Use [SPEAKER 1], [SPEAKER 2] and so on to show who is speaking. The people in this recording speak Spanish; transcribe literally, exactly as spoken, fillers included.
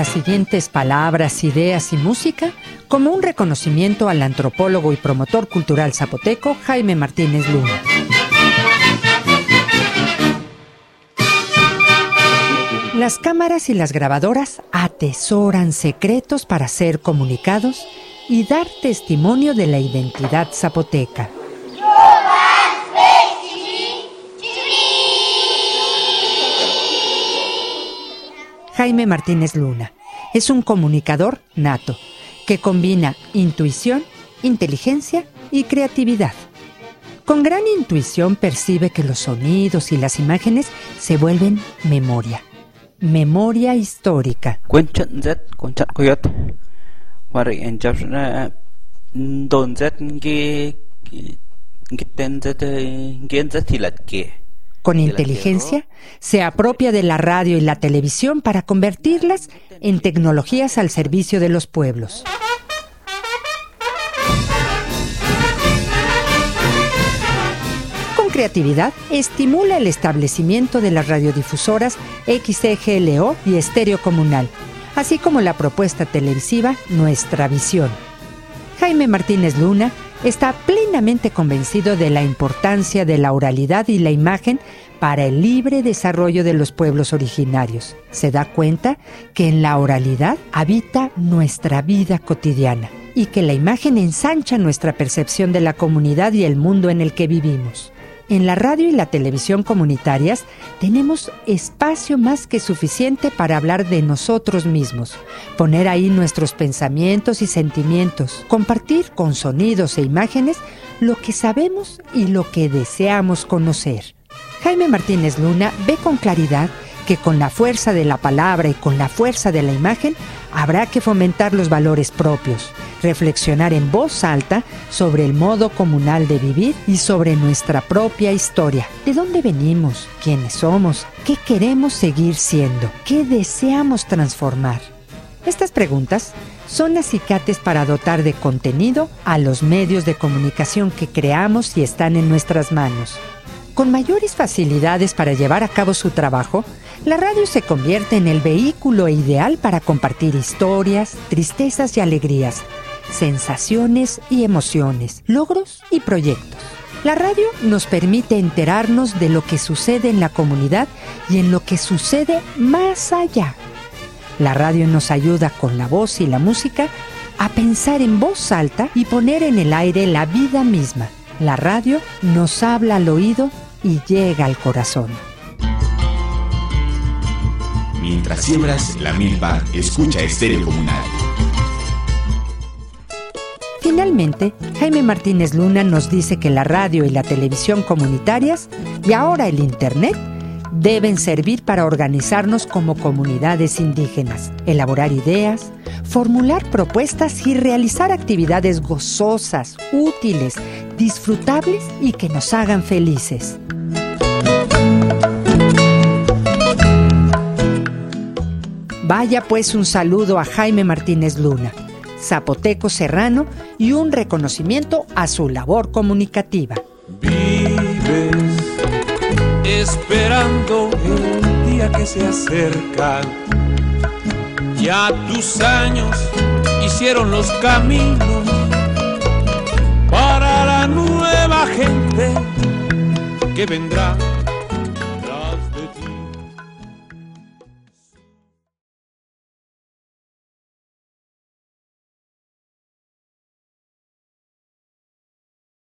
[SPEAKER 1] las siguientes palabras, ideas y música como un reconocimiento al antropólogo y promotor cultural zapoteco Jaime Martínez Luna. Las cámaras y las grabadoras atesoran secretos para ser comunicados y dar testimonio de la identidad zapoteca. Jaime Martínez Luna es un comunicador nato que combina intuición, inteligencia y creatividad. Con gran intuición percibe que los sonidos y las imágenes se vuelven memoria. Memoria histórica. Con inteligencia, se apropia de la radio y la televisión para convertirlas en tecnologías al servicio de los pueblos. Con creatividad, estimula el establecimiento de las radiodifusoras X E G L O y Estéreo Comunal, así como la propuesta televisiva Nuestra Visión. Jaime Martínez Luna está plenamente convencido de la importancia de la oralidad y la imagen para el libre desarrollo de los pueblos originarios. Se da cuenta que en la oralidad habita nuestra vida cotidiana y que la imagen ensancha nuestra percepción de la comunidad y el mundo en el que vivimos. En la radio y la televisión comunitarias tenemos espacio más que suficiente para hablar de nosotros mismos, poner ahí nuestros pensamientos y sentimientos, compartir con sonidos e imágenes lo que sabemos y lo que deseamos conocer. Jaime Martínez Luna ve con claridad que con la fuerza de la palabra y con la fuerza de la imagen habrá que fomentar los valores propios, reflexionar en voz alta sobre el modo comunal de vivir y sobre nuestra propia historia. ¿De dónde venimos? ¿Quiénes somos? ¿Qué queremos seguir siendo? ¿Qué deseamos transformar? Estas preguntas son acicates para dotar de contenido a los medios de comunicación que creamos y están en nuestras manos. Con mayores facilidades para llevar a cabo su trabajo, la radio se convierte en el vehículo ideal para compartir historias, tristezas y alegrías, sensaciones y emociones, logros y proyectos. La radio nos permite enterarnos de lo que sucede en la comunidad y en lo que sucede más allá. La radio nos ayuda con la voz y la música a pensar en voz alta y poner en el aire la vida misma. La radio nos habla al oído y llega al corazón.
[SPEAKER 2] Mientras siembras la milpa, escucha Estéreo Comunal.
[SPEAKER 1] Finalmente, Jaime Martínez Luna nos dice que la radio y la televisión comunitarias, y ahora el Internet, deben servir para organizarnos como comunidades indígenas, elaborar ideas, formular propuestas y realizar actividades gozosas, útiles, disfrutables y que nos hagan felices. Vaya pues un saludo a Jaime Martínez Luna, zapoteco serrano, y un reconocimiento a su labor comunicativa.
[SPEAKER 3] Vives esperando el día que se acerca. Ya tus años hicieron los caminos para la nueva gente que vendrá.